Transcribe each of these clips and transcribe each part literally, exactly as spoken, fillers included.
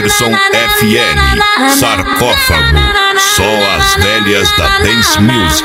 Jefferson F M, Sarcófago, só as velhas da Dance Music.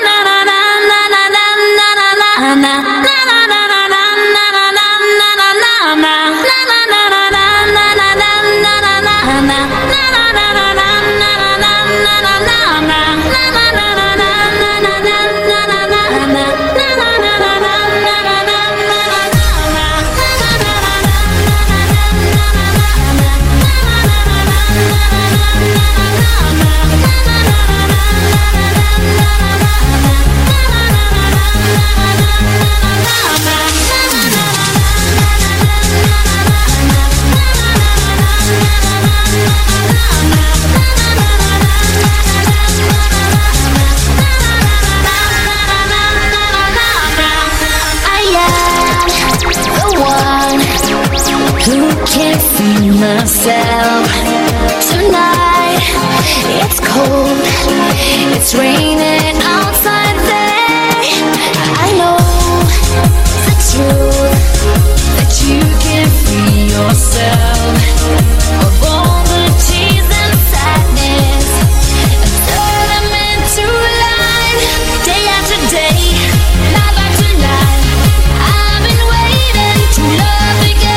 Can't see myself tonight. It's cold, it's raining outside there. I know the truth, that you can free yourself of all the tears and sadness and turn them into light. Day after day, night after night, I've been waiting to love again.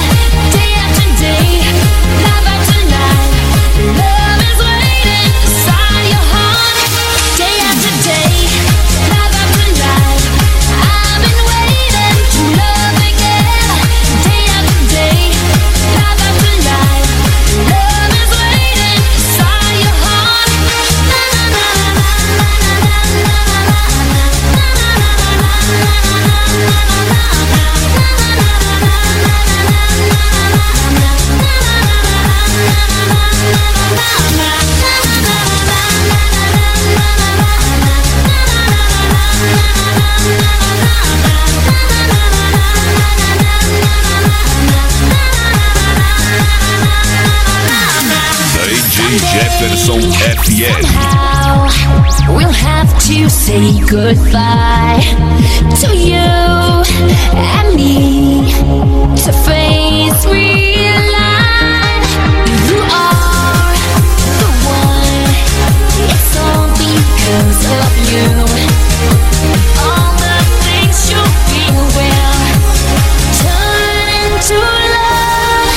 Jefferson F M. We'll have to say goodbye to you and me to face real life. You are the one. It's all because of you. All the things you feel will turn into love.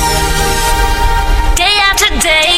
Day after day,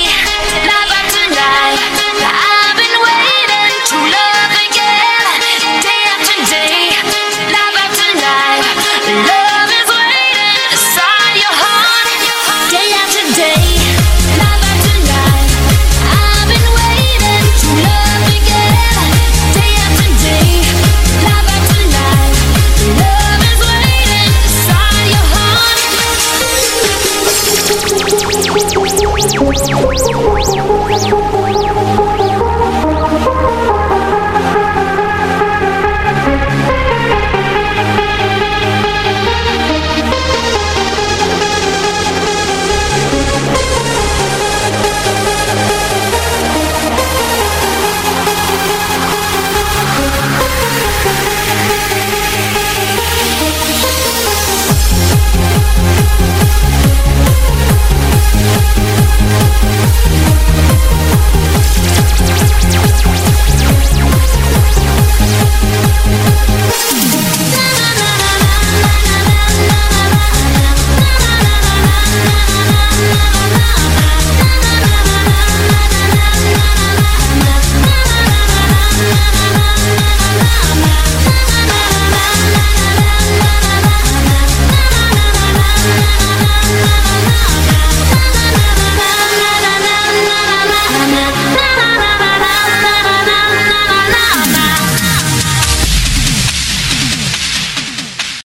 We'll be right back.